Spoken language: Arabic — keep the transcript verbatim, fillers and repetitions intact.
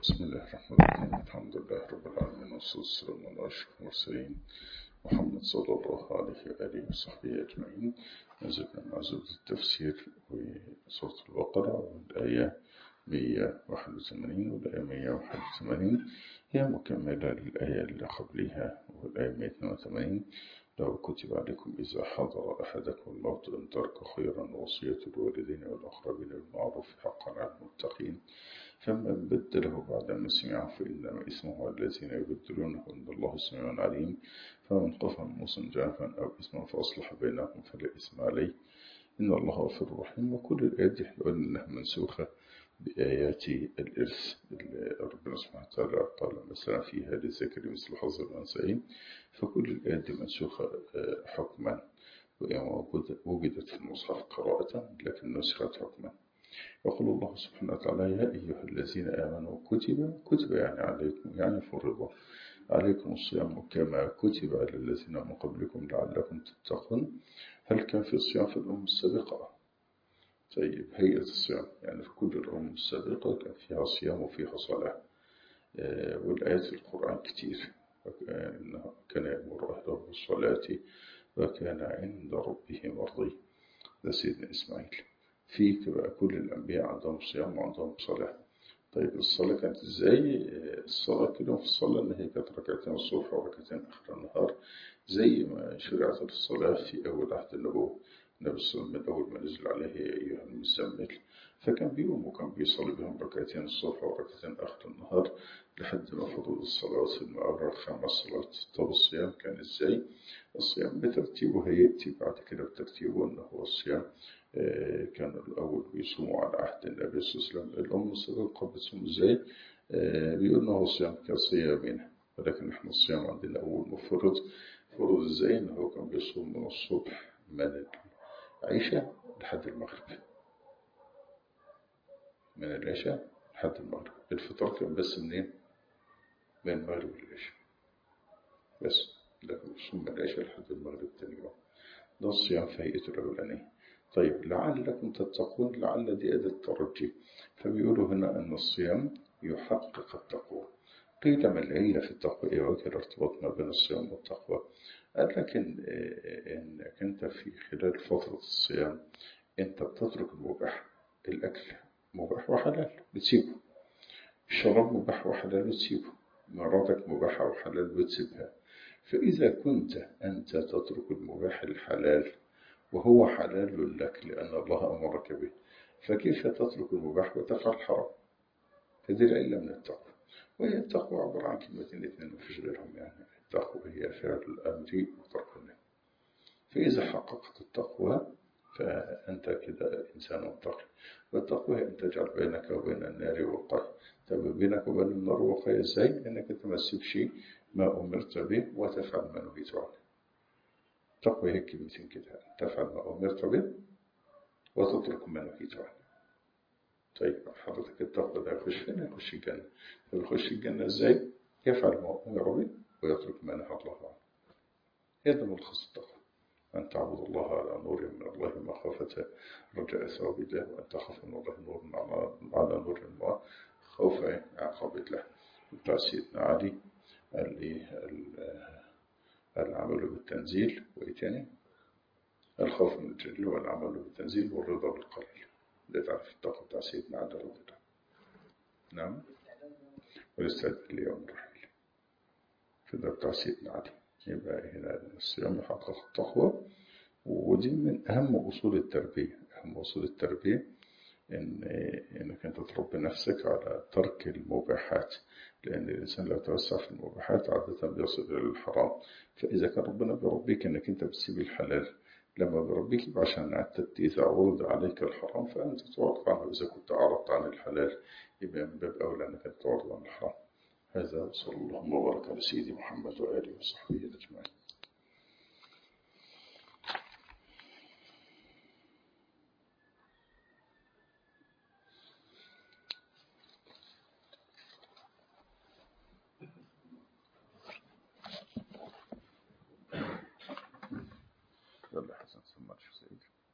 بسم الله الرحمن الرحيم. الحمد لله رب العالمين، والصلاة والسلام على أشرف المرسلين محمد صلى الله عليه وآله وصحبه أجمعين. نزلنا مع زبدة التفسير وسورة البقرة، والآية مئة وواحد وثمانين والآية مئة وواحد وثمانين هي مكملة للآية اللي قبلها، والآية مئة واثنين وثمانين: لو كتب عليكم إذا حضر أحدكم الموت أن ترك خيرا وصية الوالدين والأقربين بالمعروف حقا على المتقين، فمن بدله بعدما سمعه فإنما إثمه على الذين يبدلونه إن الله سميع عليم. فمن قف موسى جافا أو إثما فأصلح بينكم فلا إثم عليه إن الله غفور رحيم. وكل الآيات يحلو أنها منسوخة بآيات الإرث. ربنا سبحانه وتعالى قال مثلا فيها للذكر مثل حظ الأنثيين، فكل الآيات منسوخة حكما، وجدت في المصحف قراءة لكن نسخت حكما. يقول الله سبحانه وتعالى: يا أيها الذين آمنوا كتب كتب يعني عليكم، يعني فرض عليكم الصيام كما كتب على الذين من قبلكم لعلكم تتقون. هل كان في الصيام في الأمم السابقة؟ طيب، هيئة الصيام يعني في كل الأمم السابقة كان فيها صيام وفيها صلاة، والآيات في القرآن كتير. كان يأمر أهله بالصلاة وكان عند ربه مرضي. ده سيدنا إسماعيل. في كل الأنبياء عندهم صيام وعندهم صلاة. طيب الصلاة كانت إزاي؟ الصلاة كده في الصلاة إن هي كانت ركعتين الصبح وركعتين آخر النهار، زي ما شرعت الصلاة في أول عهد النبوة. النبي صلى الله عليه وسلم من أول ما نزل عليه يا أيها المزمل، فكان بيقوم وكان بيصلي بهم ركعتين الصبح وركعتين آخر النهار لحد ما فضل الصلوات المعروفة خمس صلوات. طب الصيام كان إزاي؟ الصيام بترتيبه هيأتي بعد كده بترتيبه أنه هو الصيام كان الأول بيصوموا على عهد النبي صلى الله عليه وسلم. الأم السابقة بتصوم إزاي؟ بيقول إنه الصيام كصيامنا، ولكن إحنا الصيام عندنا أول مفرض فرض إزاي؟ إنه هو كان بيصوم من الصبح من العشاء لحد المغرب، من العشاء لحد المغرب. الفطار كان بس منين؟ من المغرب للعشاء بس، لكن بيصوم من العشاء لحد المغرب تاني يوم. ده الصيام في هيئته الأولانية. طيب لعلكم تتقون، لعل دي أداة ترجي، فبيقولوا هنا أن الصيام يحقق التقوى. قيل ما العلة في التقوى؟ إيه وجه الارتباط ما بين الصيام والتقوى؟ قال لك إن إنك أنت في خلال فترة الصيام أنت بتترك المباح. الأكل مباح وحلال بتسيبه، الشراب مباح وحلال بتسيبه، مراتك مباحة وحلال بتسيبها. فإذا كنت أنت تترك المباح الحلال وهو حلال لك لأن الله أمرك به، فكيف تترك المباح وتفعل الحرام؟ هذه العلة من التقوى. وهي التقوى عبارة عن كلمتين اثنين مفيش غيرهم، يعني التقوى هي فعل الأمر وترك النهي. فإذا حققت التقوى فأنت كده إنسان متقي. والتقوى هي أن تجعل بينك وبين النار وقاية. طب بينك وبين النار وقاية إزاي؟ إنك أنت ما تسيبش ما أمرت به وتفعل ما نهيت عنه. التقوى هي كلمتين كده: تفعل ما أمرت به وتترك ما نهيت عنه. طيب حضرتك التقوى ده يخش فين؟ يخش الجنة. طب يخش الجنة إزاي؟ يفعل ما أمر به ويترك ما نهى الله عنه. هذا ملخص التقوى: أن تعبد الله على نور من الله مخافة رجاء ثواب الله، وأن تخاف من الله نور على نور الله خوف عقاب الله. بتاع سيدنا علي قال إيه؟ العمل بالتنزيل، وإيه تاني؟ الخوف من الجليل والعمل بالتنزيل والرضا بالقليل. ده تعرف التقوى بتاع سيدنا علي رضي الله عنه. نعم، والاستعداد ليوم الرحيل. فده بتاع سيدنا علي. يبقى هنا الصيام يحقق التقوى، ودي من أهم أصول التربية. أهم أصول التربية إن إنك أنت تربي نفسك على ترك المباحات، لأن الإنسان لو توسع في المباحات عادة بيصل إلى الحرام. فإذا كان ربنا بيربيك إنك أنت بتسيب الحلال، لما بيربيك عشان اعتدت إذا عرض عليك الحرام فأنت تعرض عنه. إذا كنت أعرضت عن الحلال يبقى من باب أولى أنك تعرض عن الحرام. هذا صلى الله وبارك على سيدي محمد وآله وصحبه أجمعين. يلا حسن سمعت شو سيد.